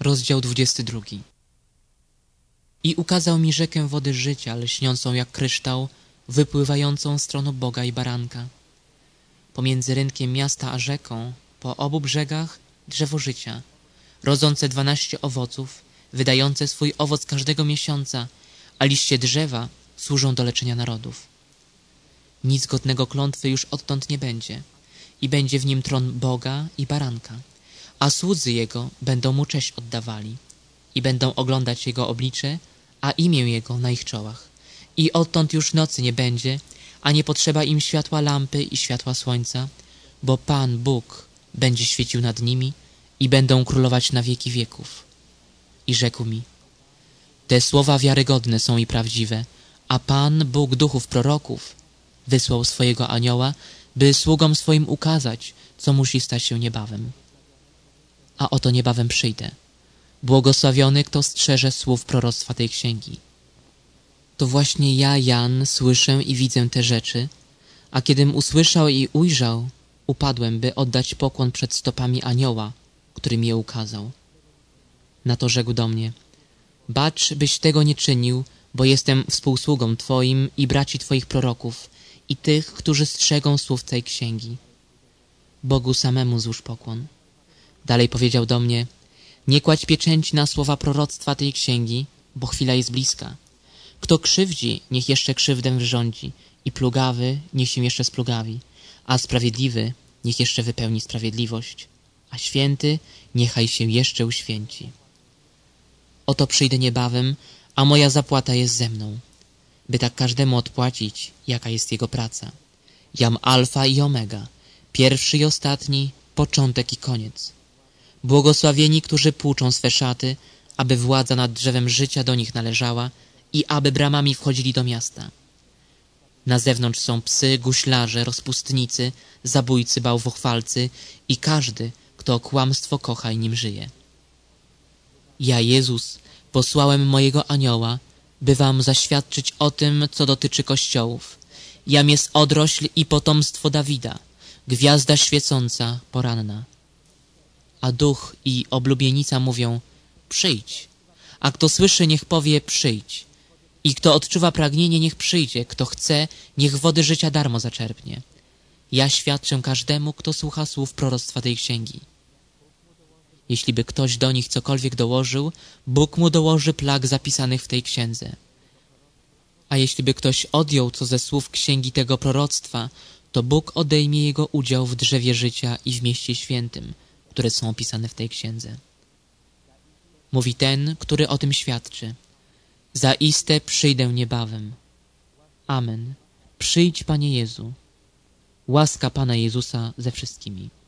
Rozdział 22. I ukazał mi rzekę wody życia, lśniącą jak kryształ, wypływającą z tronu Boga i Baranka. Pomiędzy rynkiem miasta a rzeką, po obu brzegach, drzewo życia, rodzące 12 owoców, wydające swój owoc każdego miesiąca, a liście drzewa służą do leczenia narodów. Nic godnego klątwy już odtąd nie będzie i będzie w nim tron Boga i Baranka, a słudzy Jego będą Mu cześć oddawali i będą oglądać Jego oblicze, a imię Jego na ich czołach. I odtąd już nocy nie będzie, a nie potrzeba im światła lampy i światła słońca, bo Pan Bóg będzie świecił nad nimi i będą królować na wieki wieków. I rzekł mi: te słowa wiarygodne są i prawdziwe, a Pan Bóg duchów proroków wysłał swojego anioła, by sługom swoim ukazać, co musi stać się niebawem. A oto niebawem przyjdę. Błogosławiony, kto strzeże słów proroctwa tej księgi. To właśnie ja, Jan, słyszę i widzę te rzeczy, a kiedym usłyszał i ujrzał, upadłem, by oddać pokłon przed stopami anioła, który mi je ukazał. Na to rzekł do mnie: bacz, byś tego nie czynił, bo jestem współsługą Twoim i braci Twoich proroków i tych, którzy strzegą słów tej księgi. Bogu samemu złóż pokłon. Dalej powiedział do mnie: nie kładź pieczęci na słowa proroctwa tej księgi, bo chwila jest bliska. Kto krzywdzi, niech jeszcze krzywdę wyrządzi, i plugawy, niech się jeszcze splugawi, a sprawiedliwy, niech jeszcze wypełni sprawiedliwość, a święty, niechaj się jeszcze uświęci. Oto przyjdę niebawem, a moja zapłata jest ze mną, by tak każdemu odpłacić, jaka jest jego praca. Jam alfa i omega, pierwszy i ostatni, początek i koniec. Błogosławieni, którzy płuczą swe szaty, aby władza nad drzewem życia do nich należała i aby bramami wchodzili do miasta. Na zewnątrz są psy, guślarze, rozpustnicy, zabójcy, bałwochwalcy i każdy, kto kłamstwo kocha i nim żyje. Ja, Jezus, posłałem mojego anioła, by wam zaświadczyć o tym, co dotyczy kościołów. Jam jest odrośl i potomstwo Dawida, gwiazda świecąca, poranna. A duch i oblubienica mówią: przyjdź. A kto słyszy, niech powie: przyjdź. I kto odczuwa pragnienie, niech przyjdzie. Kto chce, niech wody życia darmo zaczerpnie. Ja świadczę każdemu, kto słucha słów proroctwa tej księgi. Jeśliby ktoś do nich cokolwiek dołożył, Bóg mu dołoży plag zapisanych w tej księdze. A jeśliby ktoś odjął co ze słów księgi tego proroctwa, to Bóg odejmie jego udział w drzewie życia i w mieście świętym, które są opisane w tej księdze. Mówi ten, który o tym świadczy: zaiste przyjdę niebawem. Amen. Przyjdź, Panie Jezu. Łaska Pana Jezusa ze wszystkimi.